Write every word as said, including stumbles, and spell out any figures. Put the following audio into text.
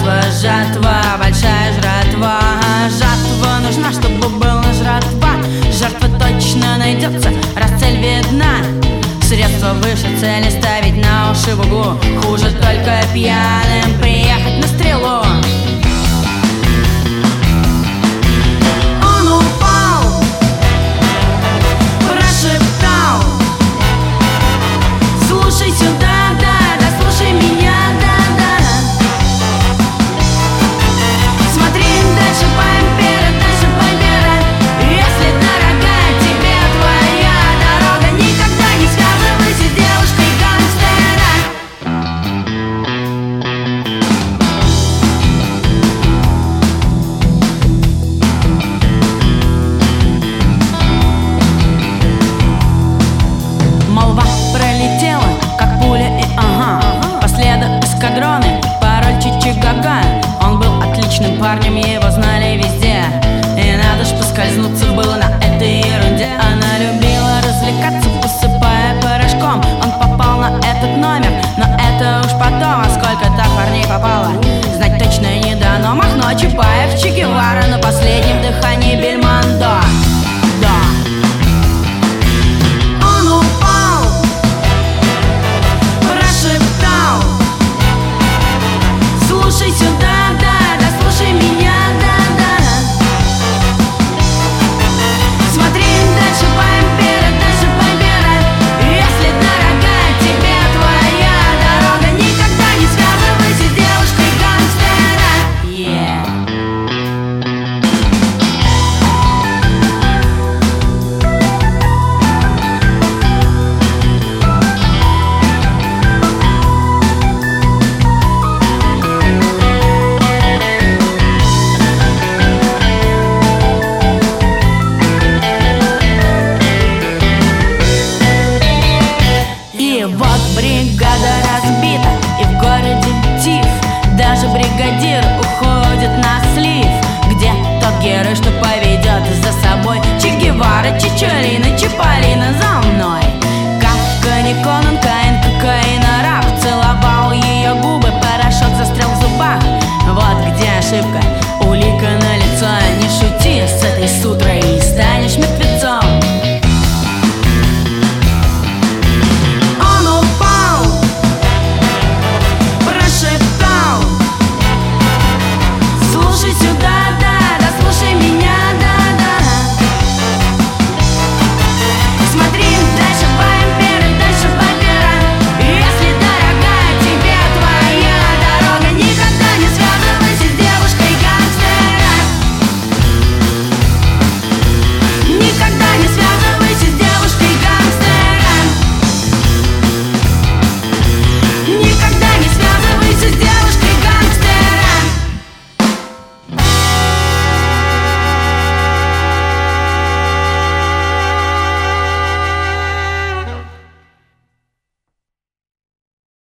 Жатва, жатва, большая жратва. Жатва нужна, чтобы была жратва. Жертва точно найдется, раз цель видна. Средства выше цели ставить на уши в углу. Хуже только пьяным приехать на стрелу. Он упал, прошептал: слушай сюда, да, да, слушай меня, да, да. Смотри дальше по империи, дальше по империи. Если дорога тебе твоя дорога, никогда не связывайся с девушкой гангстера. Молва пролетела, как пуля и ага. По следу эскадроны, пароль Чичи-Гага. Он был отличным парнем, его знали везде. И надо ж поскользнуться было на этой ерунде. Она любила развлекаться, посыпая порошком. Он попал на этот номер, но это уж потом. А сколько так парней попало, знать точно не дано. Махно, Чапаев, Че Гевара на последнем дыхании Бельмондо.